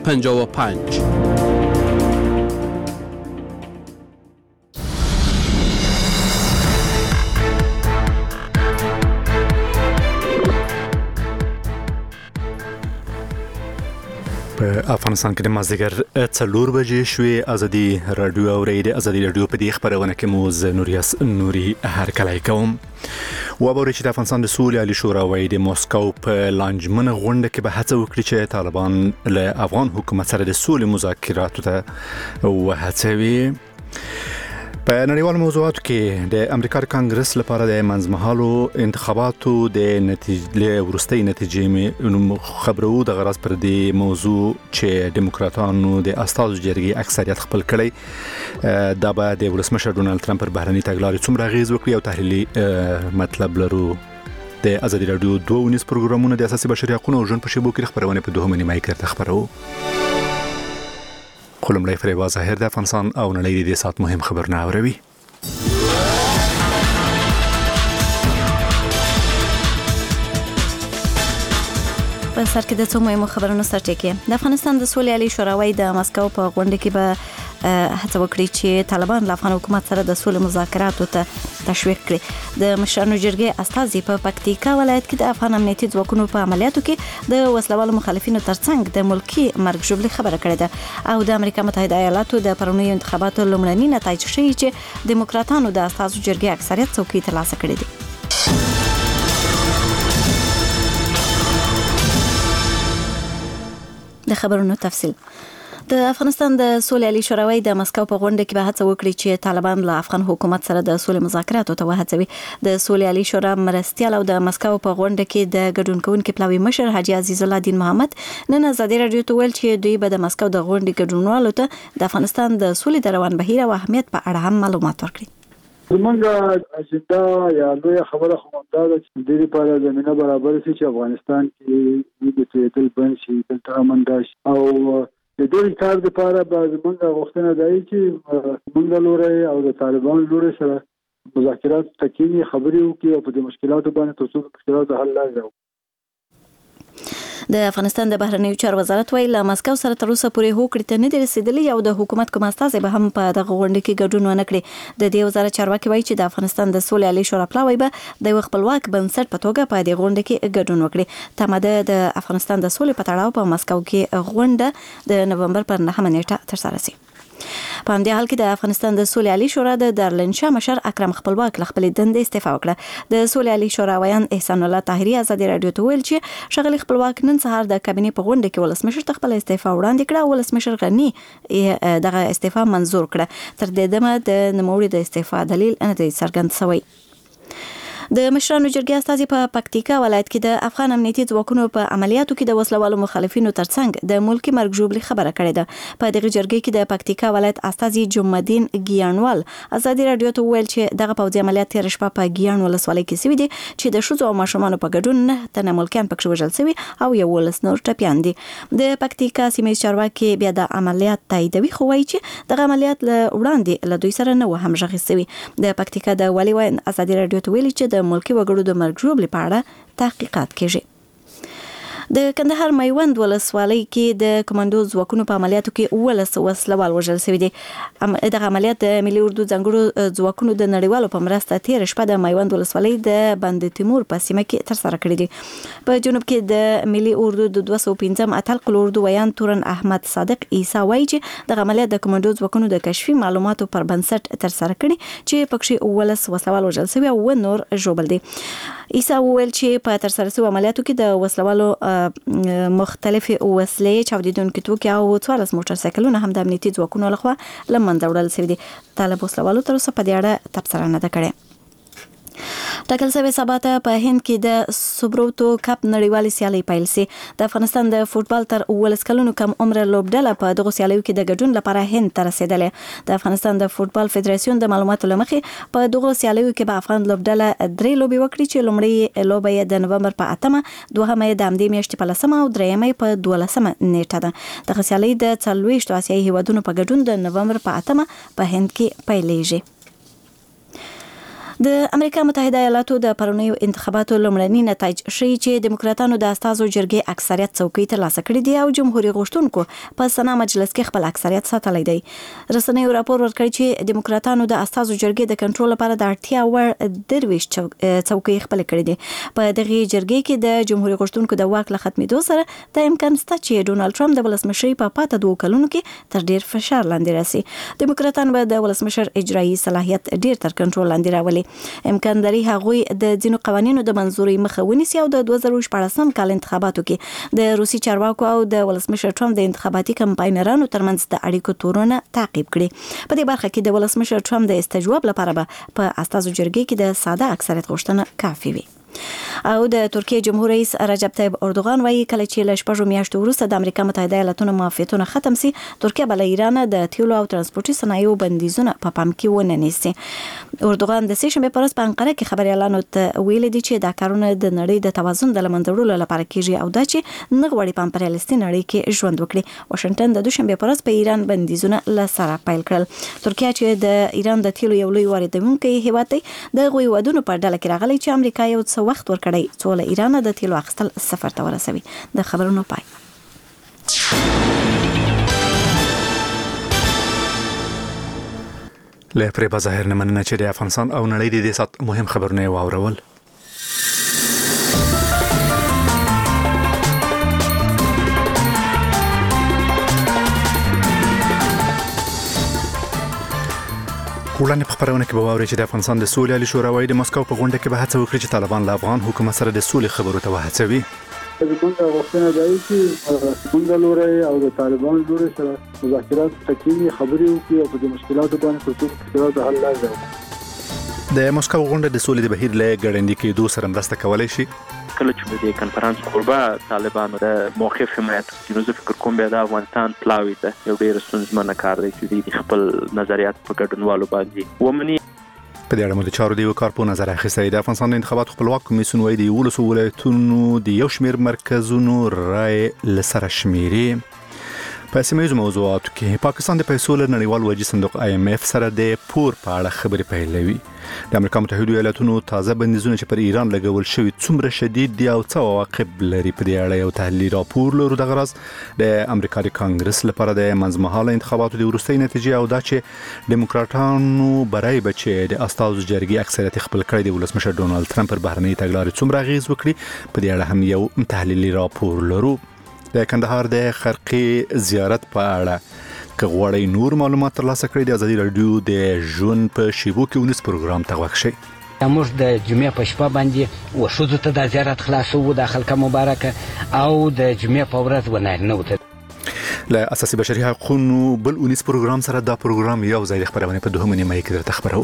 55 په افغانستان کې د مازدیګر 4 بجې شوې. ازادي رادیو اورید ازادي رادیو په دې خبرونه کې موز نوري هرکلی کوم. وبوري چې د افغانستان د سولې عالی شورا وايي د موسکو په لانجمن غونډه کې به هڅه وکړي چې طالبان له افغان حکومت سره د سولې مذاکراتو ته وهڅوي. په نړیوالو موضوعاتو کې د امریکا کانګرس لپاره د منځمهالو انتخاباتو د ورستۍ نتیجې خبرو د غرض پر دې موضوع چې دیموکراتانو د استازو جرګې اکثریت خپل کړي دا به د ولسمشر ډونالد ترامپ پر بهرني تګلارې څومره اغیز وکړي او تحلیلي مطلب لرو. د ازادي رادیو 2 پروګرامونه د اساسي بشري حقوقو او ژوند په شبکو کې خبرونه په 2 نیمه کې تر خبرو. خلملای فریبا ظاهر د افغانستان او نړۍ د سات مهم خبرونه اوروي. په سر کې د څو مهمو خبرونو سرټکی. د افغانستان د سولې عالی شورا وايي د مسکو په غونډه کې به هڅه وکړي چې طالبان له افغان حکومت سره د سولې مذاکراتو ته تشویق کړي. د مشرانو جرګې استازي په پکتیکا ولایت کې د افغان امنیتي ځواکونو په عملیاتو کې د وسلوالو مخالفینو ترڅنګ د ملکی مرګ ژوبلې خبره کړې ده او د امریکا متحده ایالاتو د پرونیو انتخاباتو لومړني نتایج ښیي چې دیموکراتانو د استازو جرګې اکثریت څوکۍ ترلاسه کړې دي. د خبرونو تفصیل. د افغانستان د سولې عالی شورا وايي د مسکو په غونډه کې به هڅه وکړي چې طالبان له افغان حکومت سره د سولې مذاکراتو ته وهڅوي. د سولې عالی شورا مرستیال او د مسکو په غونډه کې د ګډون کوونکو پلاوي مشر حاجی عزیز الله دین محمد نن ازادي رادیو ته ویل چې دوی به د مسکو د غونډې ګډونوالو ته د افغانستان د سولې د روان بهیر او اهمیت په اړه هم معلومات ورکړي. زمونږ اجنډا یا لوی خبره خو دا ده چې د دې لپاره زمينه برابر شي چې افغانستان کې د تېدل بن شي د امنډاش او د دې کار لپاره به زمونږ غوښتنه ده چې موږ لوري او د طالبان لوري سره مذاکرات تکینی خبرې وکړي او په دې مشکلاتو باندې تاسو د مشکلاتو حل لاري. د افغانستان د بهرنیو چارو وزارت ویل له مسکو سره تر اوسه پورې هوکړې ته نه دي رسیدلي او د حکومت کوم استازي به هم په دغه غونډه کې ګډون ونه کړي. د دې وزارت چارواکي وایي چې د افغانستان د سولې عالی شورا پلاوی به د خپلواک بنسټ په توګه په دې غونډه کې ګډون وکړي. تماده د افغانستان د سولې په تړاو په مسکو کې غونډه د نومبر پر 9 نیټه ترسره شي. په همدې حال کې د افغانستان د سولې عالی شورا د دارالانشا مشر اکرم خپلواک له خپلې دندې استعفا وکړه. د سولې عالی شورا ویان احسان الله طاهری ازادي رادیو ته ویل چې شغلی خپلواک نن سهار د کابینې په غونډه کې ولسمشر ته خپل استعفا وړاندې کړه او ولسمشر غنی دغه استعفا منزور کړه. تر دې دمه د نوموړي د استعفا دلیل نه دی څرګند شوی. د مشرانو جرګې استازي په پکتیکا ولایت کې د افغان امنیتي ځواکونو په عملیاتو کې د وسلوالو مخالفینو ترڅنګ د ملکی مرګ ژوبلې خبره کړې ده. په دغه جرګې کې د پکتیکا ولایت استازي جمعدین ګیانوال ازادي رادیو ته ویل چې دغه پوځي عملیات تیر شپه په ګیان ولسوالۍ کې شوي دي چې د شوزو او ماشومانو په ګډون نه تنه ملکیان پکښ وژل شوي او یو ولس نور ټپیان دي. د پکتیکا سیمې چارواکي بیا د عملیات تاییدوي خو وایي چې دغه عملیات له وړاندې له دوی سره نه و همغږي شوي. د پکتیکا د والي وین ازادي رادیو ته ویل چې د ملکی وګړو د مرګ ژوبلې په اړه تحقیقات کیږي. د کندهار میوند ولسوالۍ کې د کمانډو ځواکونو په عملیاتو کې 19 وسلوال وژل شوي دي. دغه عملیات د ملي اردو ځانګړو ځواکونو د نړیوالو په مرسته تیر شپه د میوند ولسوالۍ د بند تیمور په سیمه کې ترسره کړي دي. په جنوب کې د ملي اردو د 215 اتل قل اردو ویان تورن احمد صادق عیسی وایي چې د عملیات د کمانډو ځواکونو د کشفي معلوماتو پر بنسټ ترسره کړي چې پکښې 19 وسلوال وژل شوي او نور ژوبل دي. عیسی وویل چې په ترسره شویو عملیاتو کې د وسلوالو مختلفې وسلې چاودیدونکي توکي او 14 موټر سایکلونه هم د امنیتي ځواکونو لخوا له منځه وړل شوي دي. طالب وسلوالو تر اوسه په دې اړه تبصره نه ده کړې. ټاکل شوی سبا ته په هند کې د سوبروتو کپ نړیوالې سیالۍ پیل شي. د افغانستان د فوتبال تر 19 کلونو کم عمر لوبډله په دغه سیالیو کې د ګډون لپاره هند ته رسیدلې. د افغانستان د فوتبال فدراسیون د معلوماتو لمخې په دغه سیالیو کې به افغان لوبډله 3 لوبې وکړي چې لومړی لوبه یې د نومبر په 8مه، دوهمه یې د همدې میاشتې په 10مه او درېیمه یې په 12مه نیټه ده. دغه سیالۍ د 40 آسیایي هیوادونو په ګډون د نومبر په 8مه په هند کې پیلېږي. د امریکا متحده ایالاتو د پرونیو انتخاباتو لومړني نتایج ښیي چې دیموکراتانو د استازو جرګې اکثریت څوکۍ ترلاسه کړې دي او جمهوریت غوښتونکو په سنا مجلس کې خپل اکثریت ساتلی دی. رسنیو راپور ورکړی چې دیموکراتانو د استازو جرګې د کنټرول لپاره د اړتیا وړ 23 څوکۍ خپل کړې دي. په دغه جرګې کې د جمهوریت غوښتونکو د واک له ختمېدو سره د امکان شته چې ډونالد ټرمپ د ولسمشرۍ په پاته 2 کلونو کې تر ډیر فشار لاندې راسي. دیموکراتان به د ولسمشر اجرایي صلاحیت ډیر تر کنټرول لاندې راولي. امکان لري هغوی د ځینو قوانینو د منځوري مخه ونیسي او د 2014 کال انتخاباتو کې د روسي چارواکو او د ولسمشر ټرمپ د انتخاباتي کمپاینرانو ترمنځ د اړیکو تورونه تعقیب کړي. په دې برخه کې د ولسمشر ټرمپ د استجواب لپاره به په استازو جرګې کې د ساده اکثریت غوښتنه کافي وي. او د ترکیه جمهور رئیس رجب طیب اردوغان وایي کله چې له 6 میاشتو وروسته د امریکا متحده ایالاتونو معافیتونه ختم سي ترکیه بل ایران د تیلو او ترانسپورتي صنایعو بندیزونه په پام کې ونه نیسي. اردوغان د سې شنبې پر ورځ په انقره کې خبريالانو ته ویلي دي چې دا کارونه د نړۍ د توازن د لمنځلو لپاره کیږي او دا چې نه غواړي په امپریالیستي نړۍ کې ژوند وکړي. واشنگټن د دوشنبې پر ورځ په ایران بندیزونه لسره پیل کړل. ترکیه چې د ایران د تیلو یو لوی واردونکی هیواد دی د غوي ودونو په ډله کې راغلی چې امریکا یو څه وخت ورکړی څو له ایران د تیلو اخیستل سفر ته ورسوي. د خبرونو پای. له پرې بظاهر نه مننه چې د افغانستان او نړۍ د دې سات مهم خبرونه واورول. وړاندې په خبرونه کې به واوري چې د افغانستان د سولې عالی شورا وايي د مسکو په غونډه کې به هڅه وکړي چې طالبان له افغان حکومت سره د سولې خبرو ته وهڅوي. زمونږ غوښتنه ده چې زمونږ لوري او د طالبان لوري سره مذاکرات تکمیلي خبرې وکړي او په مشکلاتو باندې په ټول مشکلات حل لري. د مسکو غونډه د سولې د بهیر له ګړندې کېدو سره مرسته کولای شي. کله چې د کنفرانس قربا طالبانو د موقف حمایت کوي نو فکر کوم بیا د افغانستان پلاوی ته یو ډیر ستونزمن کار دی چې د خپل نظریات په ګډونوالو باندې ومني. په دې اړه مو د چارو دی کار په نظر اخیستی. د افغانستان د انتخاباتو خپلواک کمیسیون وايي د 11 ولایتونو د یو شمېر مرکزونو رای لسره شمیري. په سیمه موضوعاتو کې پاکستان د پیسو له نړیوال وجې صندوق IMF سره د پور په اړه خبرې پیلوي. د امریکا متحده ایالاتونو تازه بندیزونه چې پر ایران لګول شوي څومره شدید دي او څه عواقب لري په دې اړه یو تحلیلي راپور لرو. د غرض د امریکا د کانګرس لپاره د منځمهاله انتخاباتو د وروستۍ نتیجې او دا چې دیموکراتانو برای بچي د استازو جرګې اکثریت خپل کړی دی ولسمشر ډونالد ټرمپ پر بهرنۍ تګلارې څومره اغیز وکړي په دې اړه هم یو تحلیلي راپور لرو. د کندهار د خرقې زیارت په اړه که غواړئ نور معلومات ترلاسه کړئ د ازادي رادیو د ژوند په شیبو کې ونیس پروګرام ته غوږ شئ. موږ د جمعې په شپه باندې وښځو ته د زیارت خلاصو د خلکه مبارکه او د جمعې په ورځ ونارینه‌و ته له اساسي بشري حقوقو بل ونیس پروګرام سره دا پروګرام یو ځای د خبرونه په 2 نیمه کې درته خبرو.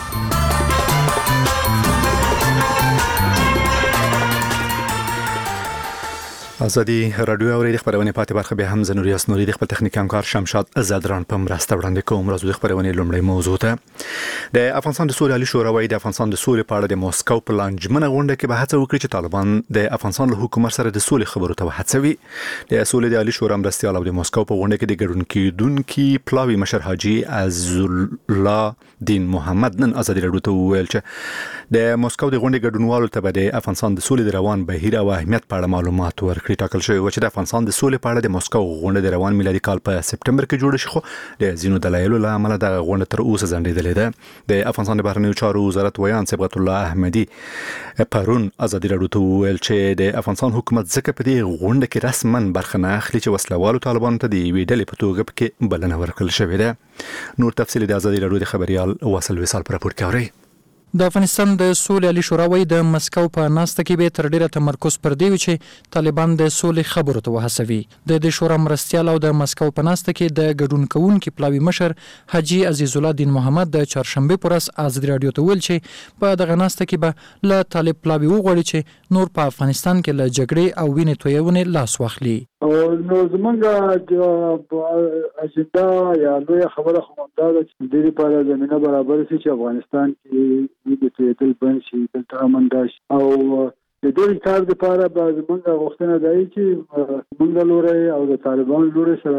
ازادي رادیو اوري خبرونه پاتې برخه به هم زنوریاس نوري د خپل تخنیک همکار شمشاد زدران په مرسته وړاندې کوم. راځو د خبرونه لومړی موضوع ته. د افغانستان د سولې عالی شورا وايي د افغانستان د سولې په اړه د موسکو په لانجمنه غونډه کې به هڅه وکړي چې طالبان د افغانستان له حکومت سره د سولې خبرو ته وهڅوي. د سولې د عالی شورا مرستيال او د موسکو په غونډه کې د ګډون کېدونکو پلاوی مشر حاجی عزالله دین محمد نن ازادي رادیو ته ویل چې د موسکو د غونډې ګډونوالو ته به د افغانستان د سولې د روان بهیر او اهمیت په اړه معلومات ورکړي. ټاکل شوی و چې د افغانستان د سولې په اړه د موسکو غونډه د روان میلادي کال په سپټمبر کې جوړه شي خو د ځینو دلایلو له امله د غونډه تر اوسه ځنډېدلې ده. د افغانستان د بهرنیو چارو وزارت ویان صبغت الله احمدي پرون ازادي رادیو ته ویل چې د افغانستان حکومت ځکه په دې غونډه کې رسماً برخه نه اخلي چې وسلوالو طالبانو ته د یوې ډلې په توګه کې بلنه ورکړل شوې ده. نور تفصیل د ازادي رادیو د خبريال واصل وصال پر راپور کوي. د افغانستان د سولې عالی شورا وايي د مسکو په ناسته کې به تر ډیره تمرکز پر دی چې طالبان د سولې خبرو ته وهڅوي. د دې شورا مرستيال او د مسکو په ناسته کې د ګډون کوونکو پلاوی مشر حاجی عزیز الله دین محمد د چهارشنبه پر ورځ ازادي رادیو ته ویل چې په دغه ناسته کې به له طالب پلاوی وغوړي چې نور په افغانستان کې له جګړې او وینې تویونې لاس واخلي. نو زمونږ اجندا یا لوی خبره خو دا ده چې د دې لپاره زمينه برابر شي چې افغانستان کې د تل بن شي د امنداش او د دې کار لپاره به زمونږ غوښتنه ده چې موږ لوري او د طالبان لوري سره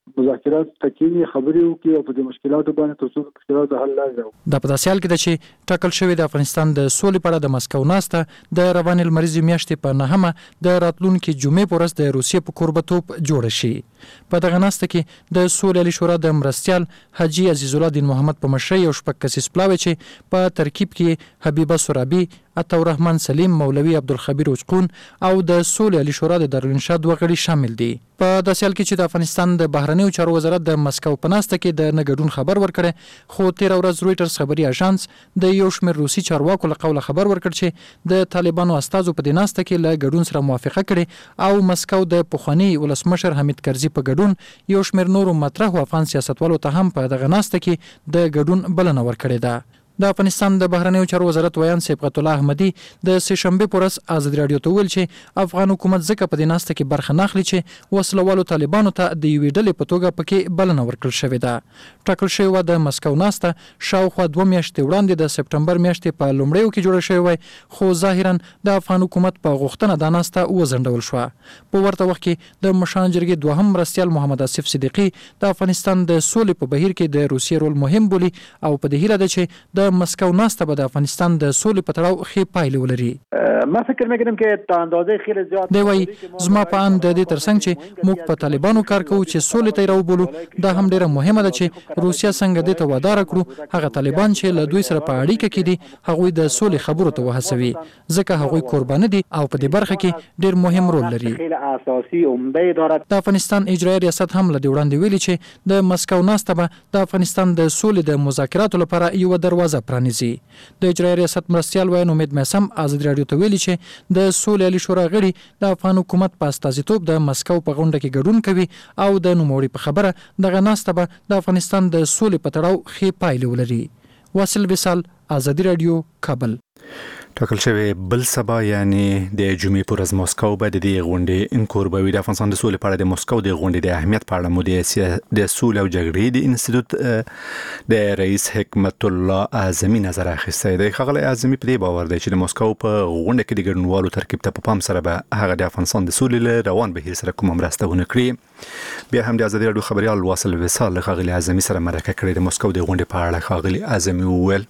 مذاکرات تکینی خبرې وکړي او په دې مشکلاتو باندې تر څو مشکلات حل لاري د په داسې حال کې چې ټاکل شوی د افغانستان د سولې په اړه د مسکو ناسته د روان المریزي میاشتې په 9مه د راتلونکي جمعې په ورځ د روسیې په کوربتوب جوړ شي. په دغه ناسته کې د سولې علی شورا د مرستيال حاجی عزیز الله دین محمد په مشرۍ او شپږ کسیز پلاوی چې په ترکیب کې حبیبه سرابي، عطاالرحمن سلیم، مولوی عبدالخبیر اوچقون او د سولې علی شورا د دارالانشا دوه غړي شامل دي. په داسې حال کې چې د افغانستان د بهرنیو چارو وزارت د مسکو په ناسته کې د نګډون خبر ورکړي، خو تیر ورځ رويټرز خبري اژانس د یو شمېر روسي چارواکو له قوله خبر ورکړ چې د طالبانو استازو په دې ناسته کې له ګډون سره موافقه کړې او مسکو د پخوانی ولسمشر حمید کرزي په ګډون یو شمېر نورو مطرح افغان سیاستوالو ته هم په دغه ناسته کې د ګډون بلنه ورکړې ده. د افغانستان د بهرنیو چارو وزارت ویان صبغت الله احمدي د سه شنبه پر ورځ آزاد رادیو ته ویل چې افغان حکومت ځکه په دې ناسته کې برخه نه اخلي چې وسلوالو طالبانو ته د یوې ډلې په توګه پکې بلنه ورکړل شوې ده. ټاکل شوی و د مسکو ناسته شاوخوا 2 میاشتې وړاندې د سپټمبر میاشتې په لومړیو کې جوړه شوې وای، خو ظاهرا د افغان حکومت په غوښتنه د ناسته وزندول شو. په ورته وخت کې د مشان جرګې دوهم مرستيال محمد اسف صدیقی د افغانستان د سولې په بهیر کې د روسیې رول مهم بولي او په دې هیله ده چې د مسکو ناسته به د افغانستان د سولې په تړاو ښې پایلې ولري. ما فکر میکنم که تا اندازه خیلی زیاد دی وای زما په اند د دې ترڅنګ چې موږ په طالبانو کار کوو چې سولې ته راوبولو، دا هم ډیره مهمه ده چې روسیا څنګه دې ته وادار کړو هغه طالبان چې له دوی سره په اړیکه کې دي هغوی د سولې خبرو ته وهڅوي، ځکه هغوی قرباني دي او په دې برخه کې ډیر مهم رول لري. اساسي عمده دارد. د افغانستان اجرایي ریاست هم له دې وړاندې ویلي چې د مسکو ناسته به د افغانستان د سولې د مذاکراتو لپاره یو دروازه پرانیزي. د اجرایي ریاست مرستيال وین امید مسم آزاد رادیو ته ویلي چې د سولې علی شورا غړي د افغان حکومت په استازیتوب د مسکو په غونډه کې ګډون کوي او د نوموړي په خبره دغه ناسته به د افغانستان د سولې په تړاو ښې پایلې ولري. واصل وصال، آزادی رادیو، کابل. ټاکل شوی بل سبا یعنی د جمعې پر ورځ مسکو به د دې غونډې کوربوي. د افغانستان د سولې په اړه د مسکو د غونډې د اهمیت په اړه مو د سولې او جګړې د انسټیټیوټ د رئیس حکمت الله اعظمي نظر اخیستی دی. ښاغلی اعظمي په دې باور دی چې د مسکو په غونډه کې د ګډونوالو ترکیب ته په پام سره به هغه د افغانستان د سولې له روان بهیر سره کومه مرسته ونه کړي. بیا هم د آزادي رادیو خبريال واصل وصال له ښاغلي اعظمي سره مرکه کړې. د مسکو د غونډې په اړه ښاغلي اعظمي وویل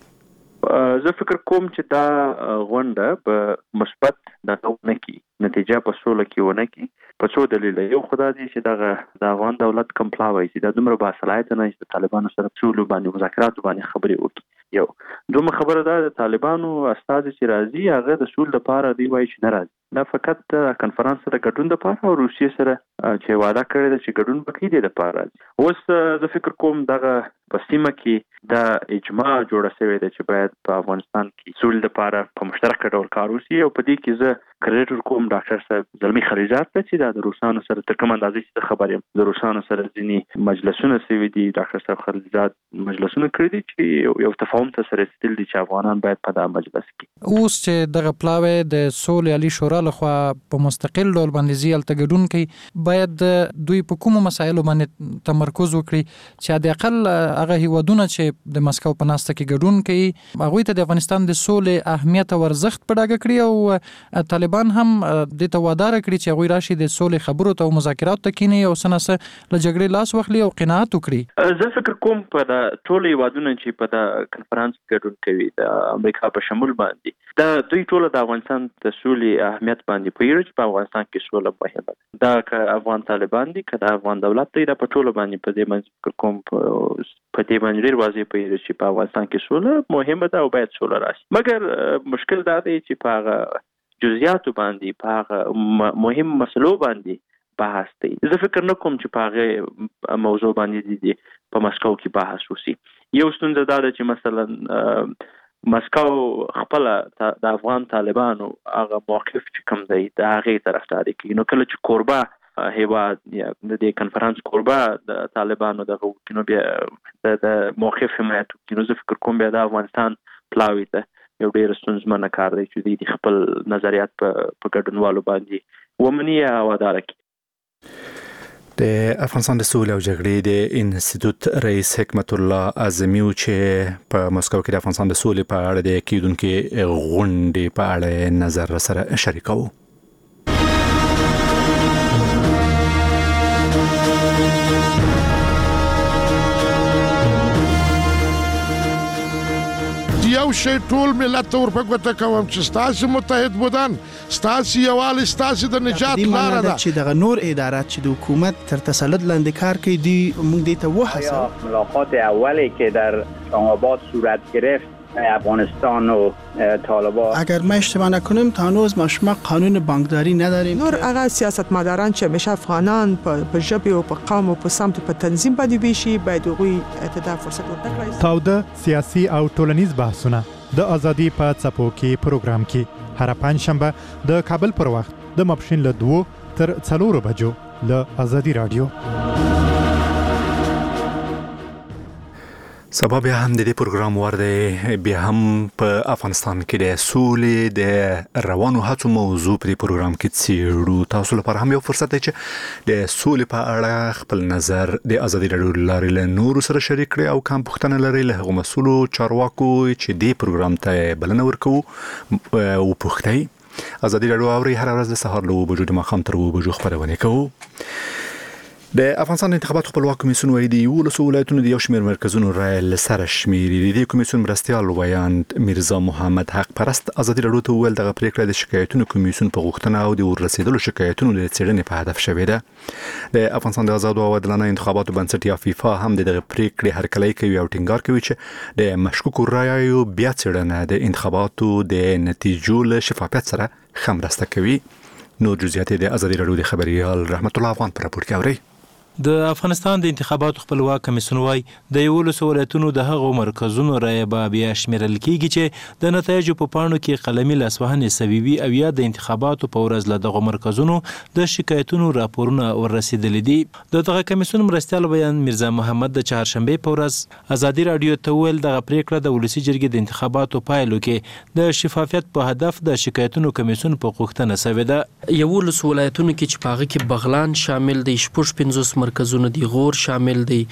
زه فکر کوم چې دا غونډه په مثبت دغه نتیجه په سوله کې ونه کی په څو دلیل. یو خدای دې چې د افغان دولت کمپلاوي چې د دومره باصلاحیت نه چې د طالبانو سره سولو باندې مذاکرات باندې خبرې وکړي. یو دومره خبره ده د طالبانو استاد چې راځي هغه د سول لپاره دی وایي چې نه راځي، دا فقط د کنفرانس سره ګډون لپاره او روسیې سره چې وعده کړې ده چې ګډون وکړي د لپاره. اوس زه فکر کوم دغه په سیمه کې د اجماع جوړه شوې ده چې باید په افغانستان کې سول لپاره په مشترک ډول کار وشي او په دې کې زه کریډیټ کوم ډاکټر صاحب زلمی خلیزات ته چې د روسانو سره تر کومه اندازې چې خبر یم د روسانو سره ځینی مجلسونه سوي دي. ډاکټر صاحب خلیزات مجلسونه کړی دي چې یو تفاهم ته سره ستل دي چې افغانان باید په دغه مجلس کې اوس چې دغه پلاوی د سولې علی شورا لخوا په مستقل ډول باندې زیال تګډون کوي، باید دوی په کومو مسایلو باندې تمرکز وکړي چې د اقل هغه هیوادونه چې د مسکو په ناسته کې ګډون کوي هغوی ته د افغانستان د سولې اهمیت او ارزښت په ډاګه کړي او طالبان هم د ته وادار کړي چې هغوی راشي د سولې خبرو ته او مذاکراتو ته کینی او سناسه له جګړې لاس واخلي او قناعت وکړي. زه فکر کوم په د ټول هیوادونو چې په د کنفرانس ګډون کوي د امریکا په شمول باندې دا دوی ټول د افغانستان د سولې اهمیت باندې پوهیږي چې په افغانستان کې سوله مهمه ده. دا که افغان طالبان دي که د افغان دولت دی دا په ټول باندې په دې باندې فکر کوم په دې باندې ډیر واضح پوهیږي چې په افغانستان کې سوله مهمه ده او باید سوله راشي. مګر مشکل دا دی چې په هغه جزئیاتو باندې په هغه مهم مسلو باندې بحث دی. زه فکر نه کوم چې په هغه موضوع باندې دي په مسکو کې بحث وشي. یو ستونزه دا ده چې مثلا مسکو خپل د افغان طالبانو هغه موقف چې کوم دی د هغه طرفداري کوي. نو کله چې کوربه هیواد یا د دې کنفرانس کوربه د طالبانو دغه کینو بیا د موقف حمایت کوي، زه فکر کوم بیا د افغانستان پلاوی ته یو ډیر ستونزمن کار دی چې د خپل نظریات په ګډونوالو باندې ومني او وادار کړي. د افغانستان د سولې او جګړې د انسټیټیوټ رئیس حکمت الله اعظمي چې په مسکو کې د افغانستان د سولې په اړه د کېدونکې غونډې په اړه نظر سره شریکو. شی ټول ملت ته ورپګوته کوم چې ستاسو متحد بودن ستاسو یووالی ستاسو د نجات لاره ده چې دغه نور ادارات چې د حکومت تر تسلط لاندې کار کوي دی موږ دې ته وحسه ملاقات اولی که در اسلام‌آباد صورت گرفت افغانستان و طالبان اگر ما اشتباه نکنیم تا هنوز ما قانون بانکداری نداریم نور هغه سیاستمداران چې همیشه افغانان په ژبه او په قوم او په سمت په تنظیم باندې ویشي باید هغوی ته فرصت ورکړي. تاوده سیاسي او ټولنیز بحثونه د ازادي په څپو کې پروګرام کې هر پنځشنبه د کابل پر وخت د ماپښین له 2 تر 4 بجو له ازادي رادیو. سبا بیا هم د دې پروګرام ورده بیا هم په افغانستان کې د سولې د روانو هڅو موضوع په پروګرام کې څیړو. تاسو لپاره هم یو فرصت دی چې د سولې په اړه خپل نظر د ازادي رادیو لارې له نورو سره شریک کړئ او کوم پوښتنه لرئ له هغو مسؤلو چارواکو چې دې پروګرام ته بلنه ورکوي او پوښتئ. ازادي رادیو اوري هر ورځ د سهار له 9 بجو د ماښام تر 2 بجو خبرونه کوي. د افغانستان انتخابات خپلواک کمیسیون وایي د 11 ولایتونو د یو شمېر مرکزونو رایې له سره شمېري. د دې کمیسیون مرستیال ویاند میرزا محمد حق پرست ازادي رادیو ته وویل دغه پریکړه د شکایتونو کمیسیون په غوښتنه او د ورسېدلو شکایتونو د څېړنې په هدف شوې ده. د افغانستان د آزادو او عادلانه انتخاباتو بنسټ یا فیفا هم دغه پریکړې هرکلی کوي او ټینګار کوي چې د مشکوکو رایو بیا څېړنه د انتخاباتو د نتیجو له شفافیت سره ښه مرسته کوي. نور جزئیات د ازادي رادیو د خبريال رحمت الله افغان پر راپور کې اوري. د افغانستان د انتخاباتو خپلواک کمیسیون وايي د 11 ولایتونو د هغو مرکزونو رایې به بیا شمیرل کیږي چې د نتایجو په پاڼو کې قلمي لاسوهنې سوي او یا د انتخاباتو په ورځ له دغه مرکزونو د شکایتونو راپورونه ورسېدلي دي. دغه کمیسیون مرستیال بیان میرزا محمد د چهارشنبه په ورځ ازادي رادیو ته ویل دغه پریکړه د ولسی جرګې د انتخاباتو پایلو کې د شفافیت په هدف د شکایتونو کمیسیون په غوښتنه سوي ده. 11 ولایتونو کې چې پاغه کې بغلان شامل دي، شپږ 50 مرکزونه دي، غور شامل دي،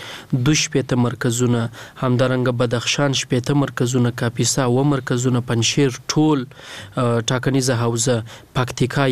2 مرکزونه، همدارنګه بدخشان 8 مرکزونه، کاپیسا 9 مرکزونه، پنجشیر ټول ټاکنیزه حوزه، پکتیکا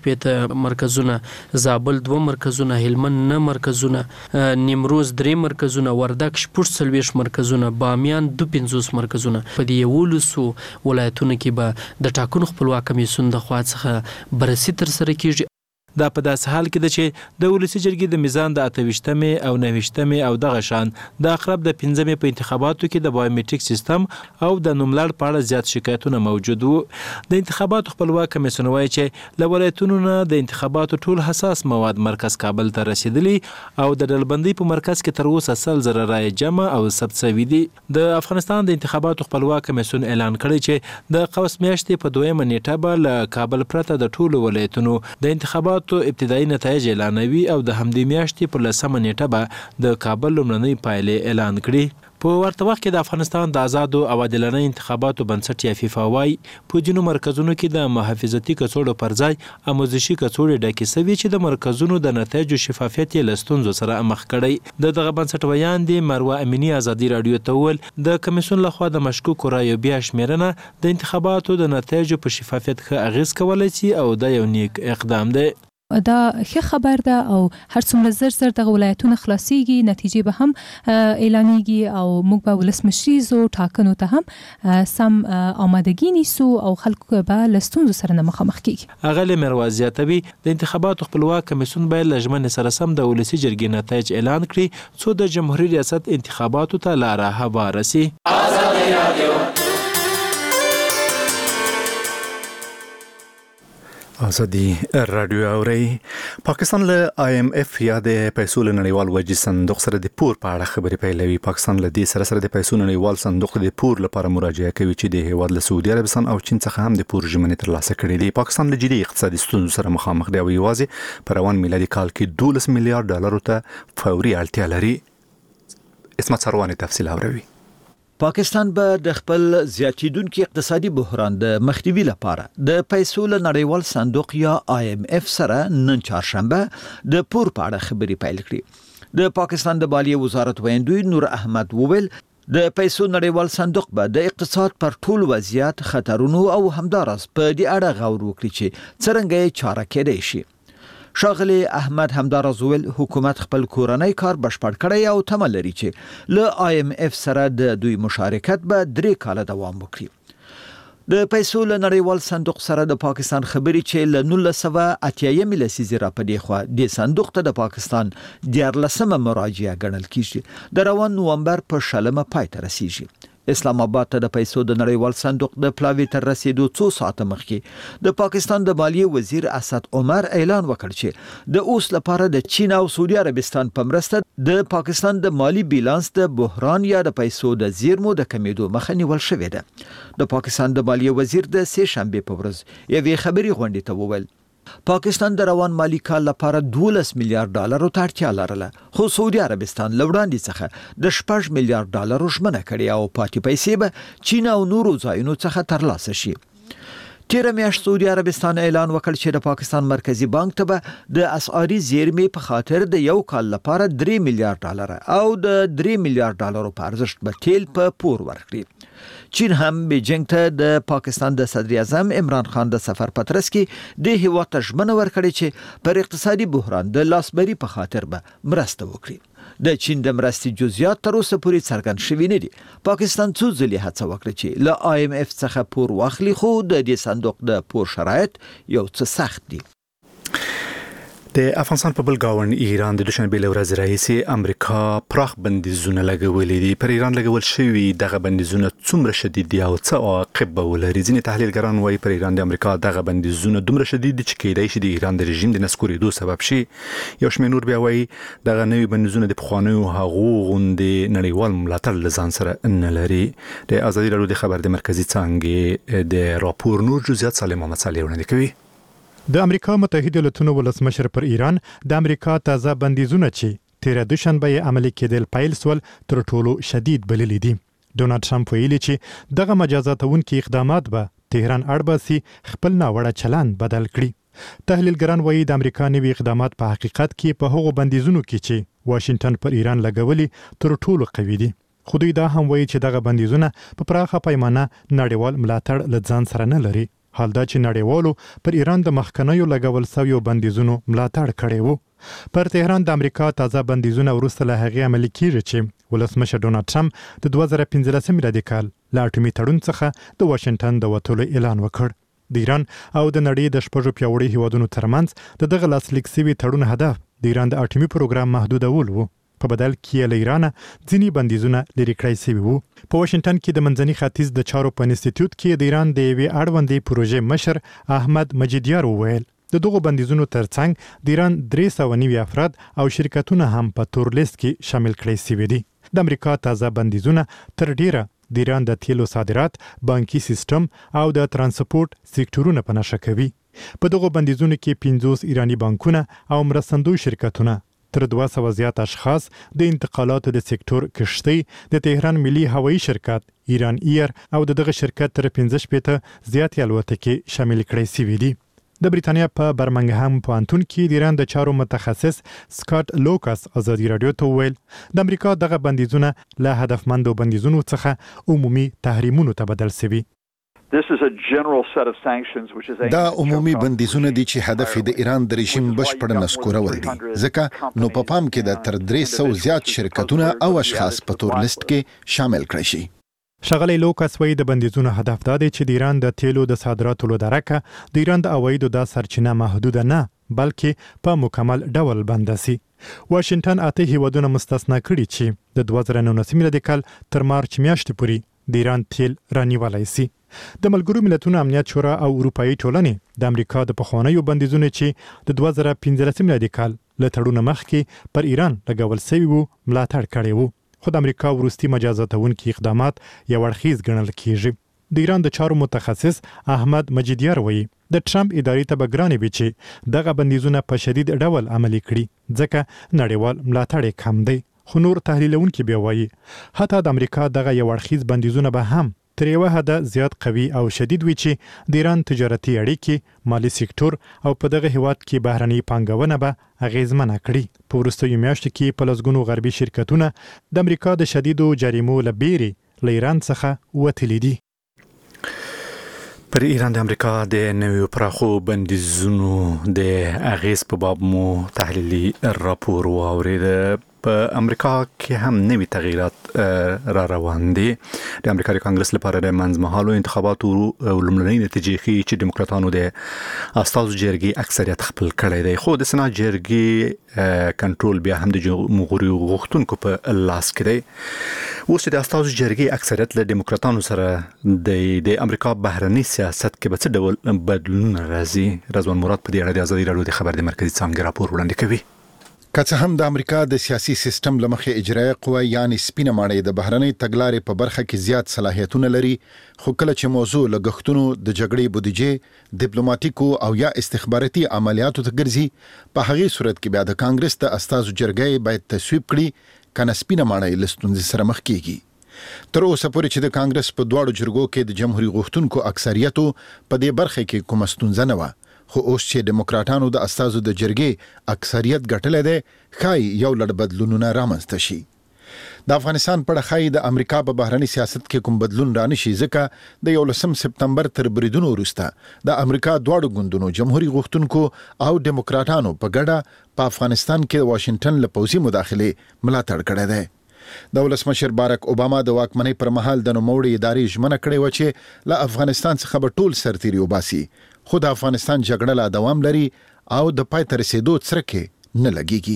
18 مرکزونه، زابل 2 مرکزونه، هلمند 9 مرکزونه، نیمروز 3 مرکزونه، وردګ 40 مرکزونه، بامیان 52 مرکزونه. په دې 11 ولایتونو کې به د ټاکنو خپلواک کمیسیون د خوا څخه بررسي تر سره کیږي. دا په داسې حال کې ده چې د ولسی جرګې د میزان د 28مې او 29مې او دغه شان د اقرب د 15مې په انتخاباتو کې د بایومټریک سیستم او د نوملړ په اړه زیات شکایتونه موجود وو. د انتخاباتو خپلواک کمیسیون وایي چې له ولایتونو نه د انتخاباتو ټول حساس مواد مرکز کابل ته رسیدلي او د ډلبندۍ په مرکز کې تر اوسه 100,000 رایې جمع او ثبت شوي دي. د افغانستان د انتخاباتو خپلواک کمیسیون اعلان کړی چې د قوس میاشتې په 2مه نیټه به له کابل پرته د ټولو ولایتونو د انتخاباتو ابتدایي نتایج اعلانوي او د همدې میاشتې په 10مه نیټه به د کابل لومړنۍ پایلې اعلان کړي. په ورته وخت کې د افغانستان د آزادو او عادلانه انتخاباتو بنسټ یا فیفا وايي په ځینو مرکزونو کې د محافظتي کڅوړو پر ځای آموزشي کڅوړې ډکې شوي چې د مرکزونو د نتایجو شفافیت یې له ستونزو سره مخ کړی. دغه بنسټ ویاندې مروه امینی ازادي رادیو ته وویل د کمیسیون لخوا د مشکوکو رایو بیا شمیرنه د انتخاباتو د نتایجو په شفافیت ښه اغیز کولی شي او دا یو نیک اقدام دی. دا ښه خبر ده او هر څومره زر دغه ولایتونه خلاصيږي نتیجې به هم اعلانېږي او موږ به ولسمشریزو ټاکنو ته هم سم آمادګي نیسو او خلکو به له ستونزو سره نه مخامخ کیږي. اغلی مروه زیاتوي د انتخاباتو خپلواک کمیسیون باید له ژمنې سره سم د ولسي جرګې نتایج اعلان کړي څو د جمهوریت ریاست انتخاباتو ته لاره هواره سي. ازادي رادیو اوري. پاکستان له IMF یا د پیسو له نړیوال وجې صندوق سره د پور په اړه خبرې پیلوي. پاکستان له دې سره د پیسو نړیوال صندوق د پور لپاره مراجعه کوي چې د هیواد له سعودي عربستان او چین څخه هم د پور ژمنې ترلاسه کړي دي. پاکستان له جدي اقتصادي ستونزو سره مخامخ دی او یوازې په روان میلادي کال کې 12 میلیارډ ډالرو ته فوري اړتیا لري. اسمت سروانی تفصیل اوروي. پاکستان به د خپل زیاتیدونکو اقتصادي بحران د مخنیوي لپاره د پیسو له نړیوال صندوق یا IMF سره نن چهارشنبه د پور په اړه خبرې پیل کړې. د پاکستان د مالیې وزارت ویاندوی نور احمد وویل د پیسو نړیوال صندوق به د اقتصاد پر ټول وضعیت خطرونو او همدارس په دې اړه غور وکړي چې څرنګه یې چاره کېدای شي. شاغلی احمد همدارز ویل حکومت خپل کورنۍ کار بشپړ کړی او تمه لري چې له IMF سره د دوی مشارکت به 3 کاله دوام وکړي. د پیسو له نړیوال صندوق سره د پاکستان خبري چې له 1980 لسیزه را پدې خو د صندوق ته د پاکستان 14مه مراجعه ګڼل کیږي د روان نومبر په شلمه پای ته رسیږي. اسلام آباد ته د پیسو د نړیوال صندوق د پلاوي تر رسیدو 2 ساعته مخکې د پاکستان د مالیه وزیر اسد عمر اعلان وکړ چې د اوس لپاره د چین او سعودي عربستان په مرسته د پاکستان د مالی بیلانس د بحران یا د پیسو د زیرمو د کمیدو مخه نیول شوې ده. د پاکستان د مالیه وزیر د سه شنبه په ورځ یوې خبري غونډې ته وویل پاکستان د روان مالی کال لپاره 12 میلیارډ ډالرو ته اړتیا لرله، خو سعودي عربستان له وړاندې څخه د 6 میلیارډ ډالرو ژمنه کړې او پاتې پیسې به چین او نورو ځایونو څخه ترلاسه شي. تیر میاشت سعودي عربستان اعلان وکړ چې د پاکستان مرکزی بانک ته به د اسعاري زیرمې په خاطر د یو کال لپاره 3 میلیارډ ډالر او د 3 میلیارډ ډالرو په ارزښت به تیل په پور ورکړي. چین هم بیجینګ ته د پاکستان د صدر اعظم عمران خان د سفر پترس کې د هیواد ته ژمنه ورکړې چې پر اقتصادي بحران د لاسبري په خاطر به مرسته وکړي. د چین د مرستې جزئیات تر اوسه پورې څرګند شوي نه دي. پاکستان څو ځلې هڅه وکړه چې له IMF څخه پور واخلي، خو د دې صندوق د پور شرایط یو څه سخت دي. د افغانستان په بل گاوند ایران د دوشنبه له ورځې راهیسې امریکا پراخ بندیزونه لګولې دي. پر ایران لګول شوی دغه بندیزونه څومره شدید دي او څه عواقب ولري؟ ځینې تحلیلګران وایي پر ایران د امریکا دغه بندیزونه دومره شدید دي چې کېدای شي د ایران د رژیم د نسکورېدو سبب شي. یو شمېر نور بیا وایي دغه نوي بندیزونه د پخوانیو هغو غوندې نړیوال ملاتړ له ځان سره نه لري. د ازادي راډیو د خبر د مرکزي څانګې د راپور نور جزئیات سالم محمد صالح وړاندې کوي. د امریکا متحده ایالاتونو ولسمشر پر ایران د امریکا تازه بندیزونه چې تیر دوشنبه یې عملي کېدل پیل سول تر ټولو شدید بللي دي. ډونالد ټرمپ ویلي چې دغه مجازاتونکي اقدامات به تهران اړباسي خپل ناوړه چلند بدل کړي. تحلیلګران وایي د امریکا نوي اقدامات په حقیقت کې په هغو بندیزونو کې چې واشنگټن پر ایران لګولي تر ټولو قوي دي. خو دوی دا هم وایي چې دغه بندیزونه په پراخه پیمانه نړیوال ملاتړ له ځان سره نه لري. حال دا چې نړیوالو پر ایران د مخکنیو لګول شویو بندیزونو ملاتړ کړی وو. پر تهران د امریکا تازه بندیزونه وروسته له هغې عملي کیږي چې ولسمشر ډونالد ټرمپ د 2015 میلادي کال له اټومي تړون څخه د واشنگټن د وتلو اعلان وکړ. د ایران او د نړۍ د شپږو پیاوړي هیوادونو ترمنځ د دغه لاسلیک شوي تړون هدف د ایران د اټومي پروګرام محدودول وو. په بدل کې له ایران ځینې بندیزونه لرې کړای شوي وو. په واشنگټن کې د منځني ختیځ د چارو په انسټیټیوټ کې د ایران د یوې اړوندې پروژې مشر احمد مجیدیار وویل د دغو بندیزونو ترڅنګ د ایران 390 افراد او شرکتونه هم په تور لیست کې شامل کړای شوي دي. د امریکا تازه بندیزونه تر ډیره د ایران د تیلو صادرات، بانکي سیستم او د ترانسپورت سکتورونه په نښه کوي. په دغو بندیزونو کې 50 ایرانی بانکونه او مرستندوی شرکتونه، تر 200 زیات اشخاص، د انتقالاتو د سکتور کشتۍ، د تهران ملي هوایي شرکت ایران ایر او دغه شرکت تر 15 زیات الوتکې شامل کړي شوي دي. د بریتانیا په برمنګهام پوهنتون کې د ایران د چارو متخصص سکاټ لوکاس ازادي راډیو ته وویل د امریکا دغه بندیزونه له هدفمندو بندیزونو څخه عمومي تحریمونو ته بدل شوي. دا عمومي بندیزونه دي چې هدف د ایران د رژیم بشپړ نسکورول دي، ځکه نو په پام کې د تر 300 زیات شرکتونه او اشخاص په تور لیست کې شامل کړي شي. ښاغلی لوکاس وایي د بندیزونو هدف دا دی چې د ایران د تیلو د صادراتو له درکه د ایران د عوایدو دا سرچینه محدوده نه بلکې په مکمل ډول بنده سي. واشنگټن 8 هیوادونه مستثنا کړي چې د 2019 میلادي کال تر مارچ میاشتې پورې د ایران تیل رانیولای سي. د ملګرو ملتونو امنیت شورا او اروپאי ټولنې د امریکا د پخوانیو بندیزونو چې د 2015 میلادي کال له تړون مخکې پر ایران لګول شوي وو ملاتړ کړی وو. خو د امریکا وروستي مجازاتونکي اقدامات یو اړخیز ګڼل کیږي. د ایران د چارو متخصص احمد مجیدیار وایي د ټرمپ ادارې ته به ګرانې وي چې دغه بندیزونه په شدید ډول عملي کړي ځکه نړیوال ملاتړ یې کم دی. خو نور تحلیلونکي بیا وایي حتی د امریکا دغه یو اړخیز بندیزونه به هم تر یوه حده زیات قوي او شدید وي چې د ایران تجارتي اړیکې، مالی سکتور او په دغه هیواد کې بهرنۍ پانګونه به اغیزمنه کړي. په وروستیو میاشتو کې په لسګونو غربي شرکتونه د امریکا د شدیدو جریمو له بیرې له ایران څخه وتلي دي. پر ایران د امریکا د نویو پراخو بندیزونو د اغیز په باب مو تحلیلي راپور واورید. په امریکا کې هم نوي تغیرات را روان دي. د امریکا د کانګرس لپاره د منځمهالو انتخاباتو لومړنۍ نتیجې ښیي چې دیموکراتانو د استازو جرګې اکثریت خپل کړی دی، خو د سنا جرګې کنټرول بیا هم د جمهوري غوښتونکو په لاس کې دی. اوس د استازو جرګې اکثریت له دیموکراتانو سره د امریکا بهرني سیاست کې به څه ډول بدلون راځي؟ رضوان مراد په دې اړه د ازادي راډیو د خبر د مرکزي څانګې راپور وړاندې کوي. که څه هم د امریکا د سیاسي سیستم له مخې اجرایي قوه یعنی سپینه ماڼۍ د بهرنۍ تګلارې په برخه کې زیات صلاحیتونه لري، خو کله چې موضوع لګښتونو د جګړې بودیجې ډیپلوماټیکو او یا استخباراتي عملیاتو ته ګرځي، په هغې صورت کې بیا د کانګرس د استازو جرګې باید تصویب کړي، کنه سپینه ماڼۍ له ستونزې سره مخ کیږي. تر اوسه پورې چې د کانګرس په دواړو جرګو کې د جمهوریت غوښتونکو اکثریتو په دې برخه کې کومه ستونزه نه وه، خو اوس چې دیموکراتانو د استازو د جرګې اکثریت ګټلې ده، ښایي یو لړ بدلونونه رامنځته شي. د افغانستان په اړه ښایي د امریکا په بهرني سیاست کې کوم بدلون رانشي، ځکه د 11 سپتمبر تر بریدونو وروسته د امریکا دواړو ګوندونو جمهوریت غوښتونکو او دیموکراتانو په ګډه په افغانستان کې د واشنگټن له پوځي مداخلې ملاتړ کړی دی. د ولسمشر بارک اوباما د واکمنۍ پر مهال د نوموړې ادارې ژمنه کړې و چې له افغانستان څخه به ټول سرتیري وباسي، خو د افغانستان جګړه لا دوام لري او د پای ته رسیدو څرکې نه لګیږي.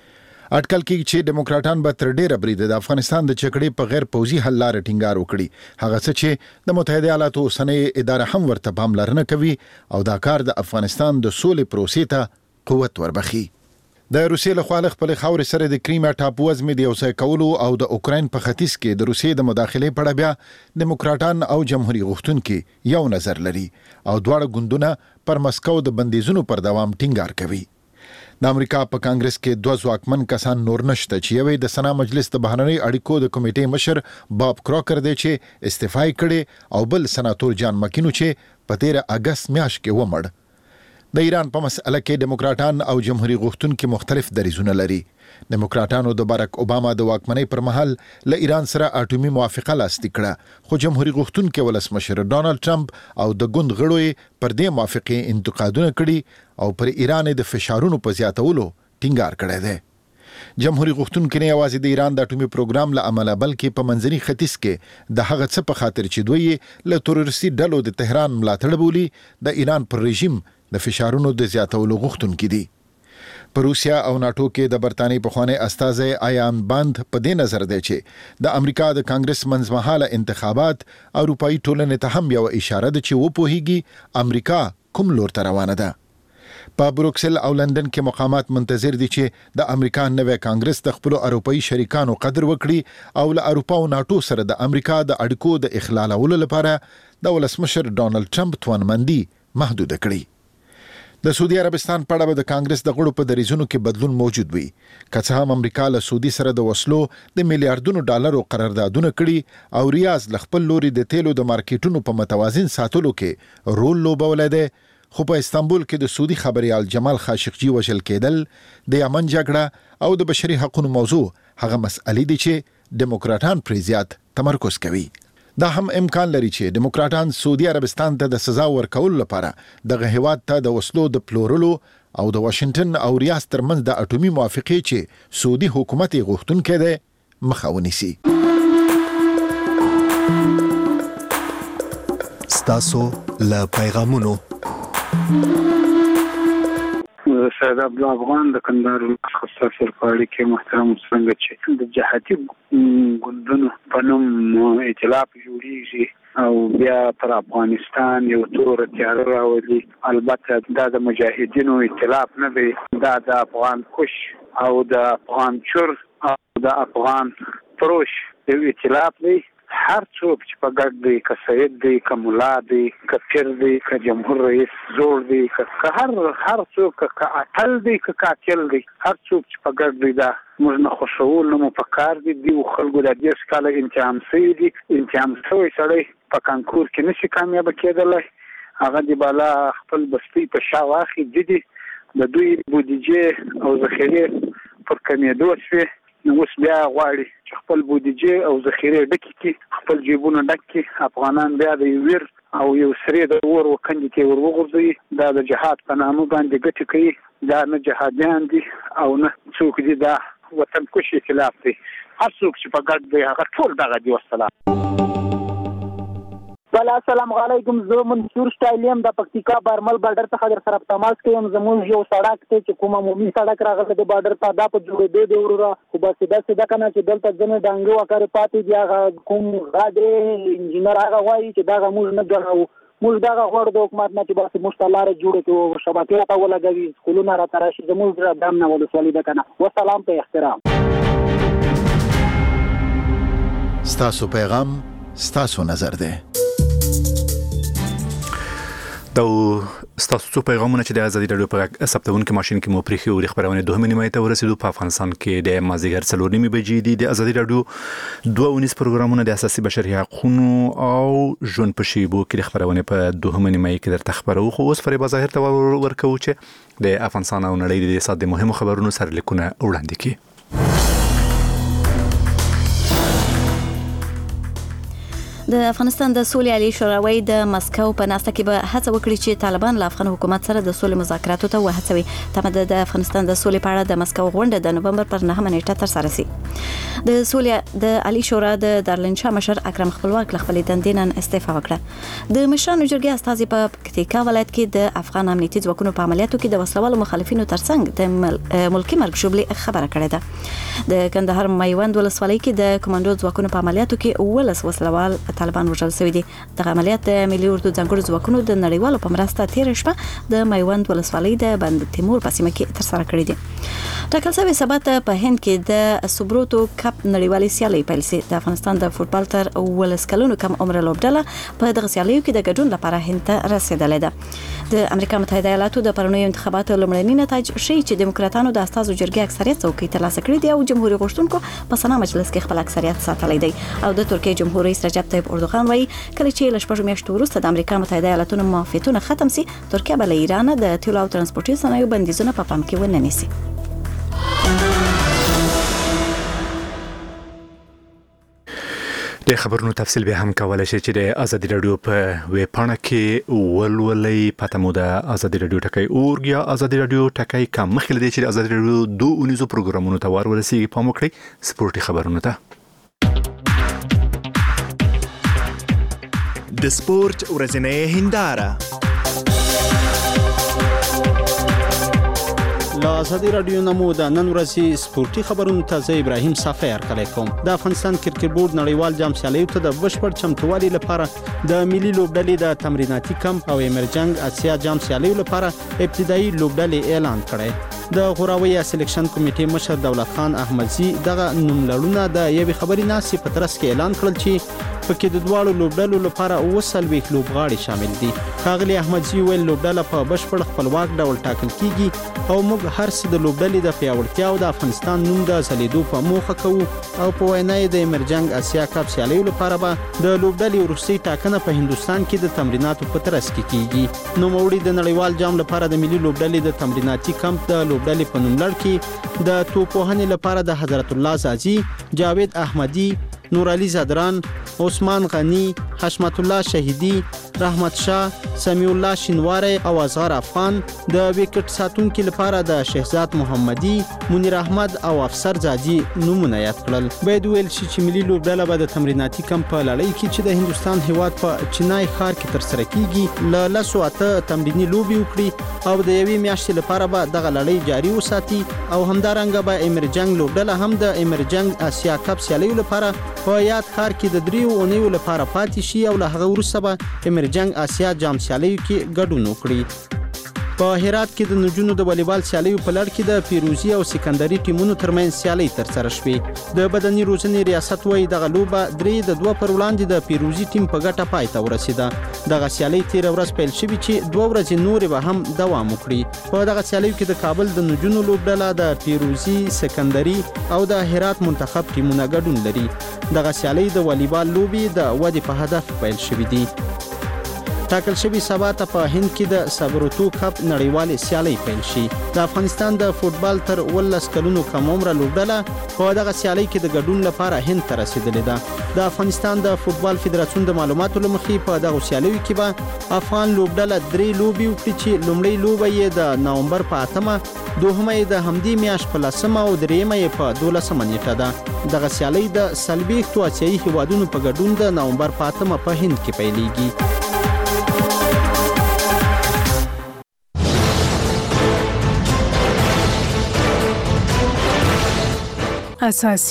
اټکل کېږي چې دیموکراتان به تر ډیره بریده د افغانستان د جګړې په غیر پوځي حل لارې ټینګار وکړي، هغه څه چې د متحده ایالاتو اوسنۍ اداره هم ورته پاملرنه کوي او دا کار د افغانستان د سولې پروسې ته قوت وربخي. د روسیې له خوا له خپلې خاورې سره د کریمیا ټاپو وزمې د یوځای کولو او د اوکراین په ختیځ کې د روسیې د مداخلې په اړه بیا دیموکراتان او جمهوریت غوښتونکي یو نظر لري او دواړه ګوندونه پر مسکو د بندیزونو پر دوام ټینګار کوي. د امریکا په کانګرس کې دوه ځواکمن کسان نور نشته، چې یوې د سنا مجلس د بهرنۍ اړیکو د کمیټې مشر باب کراکر دی چې استعفا کړي، او بل سناتور جان مکینو چې په 13 اگست میاشت کې ومړ. د ایران په مسأله کې دیموکراتان او جمهوریت غوښتونکي مختلف دریځونه لري. دیموکراتانو د بارک اوباما د واکمنۍ پر مهال له ایران سره اټومي موافقه لاسلیک کړه، خو جمهوریت غوښتونکي ولسمشر ډونالد ټرمپ او د ګوند غړو پر دې موافقې انتقادونه کړي او پر ایران د فشارونو په زیاتولو ټینګار کړی دی. جمهوریت غوښتونکي نه یوازې د ایران د اټومي پروګرام له امله بلکې په منځني ختیځ کې د هغه څه په خاطر چې دوی له تروریستي ډلو د تهران ملاتړ بولي د ایران پر رژیم د فشارونو د زیاتولو غوښتونکي دي. په روسیا او ناتو کې د برتانیې پخوانی استازی آیان باند په دې نظر دی چې د امریکا د کانګرس منځمهاله انتخابات اروپایي ټولنې ته هم یو اشاره ده چې وپوهیږي امریکا کوم لور ته روانه ده. په بروکسل او لندن کې مقامات منتظر دي چې د امریکا نوې کانګرس د خپل اروپایي شریکانو قدر وکړي او له اروپا او ناتو سره د امریکا د اړیکو د اخلالولو لپاره د ولسمشر ډونالد ټرمپ توانمندي محدود کړي. د سعودي عربستان په اړه د کانګرس د غړو په دریځونو کې بدلون موجود وي، که څه هم امریکا له سعودي سره د وسلو د میلیارډونو ډالرو قراردادونه کړي او ریاض ل خپل لوري د تیلو د مارکیټونو په متوازن ساتلو کې رول لوبولی دی، خو په استانبول کې د سعودي خبريال جمال خاشقجي وژل کېدل، د یمن جګړه او د بشري حقوقو موضوع هغه مسئلې دي چې دیموکراتان پرې زیات تمرکز کوي. دا هم امکان لري چې دیموکراتان سعودي عربستان ته د سزا ورکولو لپاره دغه هیواد ته د وسلو د پلورلو او د واشنگټن او ریاض ترمنځ د اټومي موافقې چې سعودي حکومت غوښتونکی دی مخه ونیسي. ستاسو له پیغامونو سید عبد افغان د کندهار خصوصي سرپاړي کې محترم څنګه چې د جهادي ګوندونو په نوم ائتلاف جوړیږي او بیا پر افغانستان یو تور تیار راولي، البته دا د مجاهدینو ائتلاف نه دی، دا د افغان کش او د افغان چور او د افغان فروش یو ائتلاف دی. هر څوک چې په ګډ دی، که سید دی، که ملا دی، که پیر دی، که جمهور رئیس زوړ دی، که هر څوک، که اتل دی، که قاتل دی، هر څوک چې په ګډ دی، دا موږ نه خوښول نه مو پکار دي. دیو خلکو د 10 کاله امتحان شوی دي، امتحان شوی سړی په کانکور کې نشي کامیاب کېدلی، هغه دی بالا خپل بستی په شا واخی دي د دوی بودیجې او ذخیرې پر کمیدو شوی، نو اوس بیا غواړي چې خپل بودیجې او ذخیرې ډکې کړي، خپل جیبونه ډک کړي، افغانان بیا د ویر او یو سرې د اور وکندې کې ورغورځوي. دا د جهاد په نامه باندې ګټې کوي، دا نه جهادیان دي او نه څوک دي، دا وطن کوشي خلاف دی هر څوک چې په ګډ دی هغه ټول دغه دی. والسلام. بله السلام علیکم. زه منصور سټایلیم د پکتیکا برمل بارډر څخه در سره په تماس کې یم. زموږ یو سړک دی چې کوم عمومي سړک راغلی د بارډر ته دا په جوړېدو دی وروره خو بس داسې ده که نه چې دلته ځینې ډانګې وکړې پاتې دي. هغه کوم غاډې انجینر هغه وایي چې دغه موږ نه جوړوو. موږ دغه غواړو د حکومت نه چې بس موږ ته لارې جوړې کړو شبکې راته ولګوي سکولونه راته راشي. زموږ زړه دام نه ولسوالي ده که نه. والسلام په احترام. ستاسو پیغام ستاسو نظر دی. دا ستاسو څو پیغامونه چې د ازادي راډیو په ثبتونکو ماشين کې مو پریخي او خبرونه دوه نیمه ته ورسېدو. په افغانستان کې د مازیګر 4:30 بجې دي. د ازادي راډیو 22 پروګرامونه د اساسي بشري حقوقو او ژوند په شیبو کې خبرونه په دوه نیمه کې درته خبرو. خو اوس فرې بظاهر ته ورکو چې د افغانستان او نړۍ د ساده مهمو خبرونو سرلیکونه وړاندې کړي. د افغانستان د سولې عالی شوراوي د مسکو په ناسته کې به هڅه وکړي چې طالبان له افغان حکومت سره د سولې مذاکراتو ته وهڅوي. تمه د افغانستان د سولې په اړه د مسکو غونډه د نوومبر پر 9 نیټه تر سره شي. د سولې د عالی شورا د دارالانشا مشر اکرم خپلواک له خپلې دندې نن استعفا وکړه. د مشرانو جرګې استازي په پکتیکا ولایت کې د افغان امنیتي ځواکونو په عملیاتو کې د وسلوالو مخالفینو ترڅنګ د ملکی مرګ شوبلې خبره کړې ده. د کندهار میوند ولسوالۍ کې د کمانډو ځواکونو په عملیاتو کې 19 وسلوال طالبان وژل شوي دي. د عملیات د ملي اردو ځانګړو ځواکونو د نړیوالو په مرسته تیر شپه د میوند ولسوالۍ د بند تیمور په سیمه کې تر سره کړی دي. ټاکل شوی سبت په هند کې د سوبروتو کپ نړیوالې سیالۍ پیل شي. د افغانستان د فوتبال تر 19 کلونو کم عمر لوبډله په دغه سیالیو کې د ګډون لپاره هند ته رسیدلې ده. د امریکا متحده ایالاتو د پرونیو انتخاباتو لومړني نتایج ښیي چې دیموکراتانو د استازو جرګې اکثریت څوکۍ ترلاسه کړې دي او جمهوریت غوښتونکو په سنا مجلس کې خپل اکثریت ساتلی دی. او د ترکیې جمهور رئیس رجب طیب اردوغان وایي کله چې له شپږ میاشتو وروسته د امریکا متحده ایالاتونو موافقتونه ختم شي ترکیه به له ایران د تیلو او ترانسپورتي صنایعو بندیزونه په پام کې ونه نیسي. د خبرونو تفصیل به هم کولای شي چې د ازادي راډیو په ویب پاڼه کې ولولې پته مو د ازادي راډیو ټکی اورګ یا ازادي راډیو ټکی کم مخکې دی چې د ازادي راډیو 2 پروګرامونو ته ورسیږي. پام وکړئ سپورتي خبرونو ته. د سپورت ورځنۍ هنداره لا ازادي راډیو نمو د نن ورځې سپورتي خبرونو ته زه ابراهیم صافی هرکلی کوم. د افغانستان کرکټ بورډ نړیوال جام سیالیو ته د بشپړ چمتووالي لپاره د ملي لوبډلې د تمریناتي کمپ او ایمرجنګ اسیا جام سیالیو لپاره ابتدایي لوبډلې اعلان کړې. د غوراوي سلیکشن کمیټې مشر دولت خان احمدزي دغه نوملړونه د یوې خبري ناسې په ترڅ کې اعلان کړل چې پکې د دواړو لوبډلو لپاره 29 لوبغاړي شامل دي. ښاغلي احمدزي ویل لوبډله په بشپړ خپلواک ډول ټاکل کیږي او موږ هر څه د لوبډلې د پیاوړتیا او د افغانستان نوم د ځلیدو په موخه کوو او په وینا د ایمرجنګ اسیا کپ سیالیو لپاره به د لوبډلې وروستۍ ټاکنه په هندستان کې د تمریناتو په ترڅ کې کیږي. نوموړي د نړیوال جام لپاره د ملي لوبډلې د تمریناتي کمپ د لوبډلې په نوملړ کې د توپوهنې لپاره د حضرت الله زازي، جاوید احمدي، نور علي زدران، عثمان غنی، حشمت الله شهیدی، رحمت شاه، سمیع الله شینواری او اصغر افغان، د وکټ ساتونکو لپاره د شهزاد محمدي، منیر احمد او افسر زادي نومونه یاد کړل. باید ویل شي چې ملي لوبډله به د تمریناتي کمپ په لړۍ کې چې د هندستان هیواد په چنای ښار کې تر سره کیږي له 8 تمرینی لوبي وکړي او د یوې میاشتې لپاره به دغه لړۍ جاري وساتي او همدارنګه به ایمرجنګ لوبډله هم د ایمرجنګ اسیا کپ سیالیو لپاره په یاد ښار کې د 3 اونیو لپاره پاتې شي او له هغه وروسته به ایمرجنګ اسیا جام سیالیو کې ګډون وکړي. په هرات کې د نجونو د والیبال سیالیو په لړ کې د پیروزي او سکندري ټیمونو ترمنځ سیالي ترسره شوې. د بدني روزنې ریاست وایي دغه لوبه 3-2 پر وړاندې د پیروزي ټیم په ګټه پای ته ورسېده. دغه سیالي تیر ورځ پیل شوې چې 2 ورځې نورې به هم دوام وکړي. په دغه سیالیو کې د کابل د نجونو لوبډله د پیروزي، سکندري او د هرات منتخب ټیمونه ګډون لري. دغه سیالي د والیبال لوبي د ودې په هدف پیل شوې دي. ټاکل شوی سبا ته په هند کې د سابروتو کپ نړیوالې سیالۍ پیل شي. د افغانستان د فوتبال تر 18 کلونو کم عمره لوبډله په دغه سیالۍ کې د ګډون لپاره هند ته رسیدلې ده. د افغانستان د فوتبال فدراسیون د معلوماتو لمخې په دغه سیالیو کې به افغان لوبډله 3 لوبې وکړي چې لومړی لوبه یې د نومبر په 8مه، دوهمه یې د همدې میاشت په 10مه او دریمه یې په 12مه نیټه ده. دغه سیالۍ د سلبیښتو آسیایي هیوادونو په ګډون د نومبر په 8مه په هند کې پیلېږي. اساسي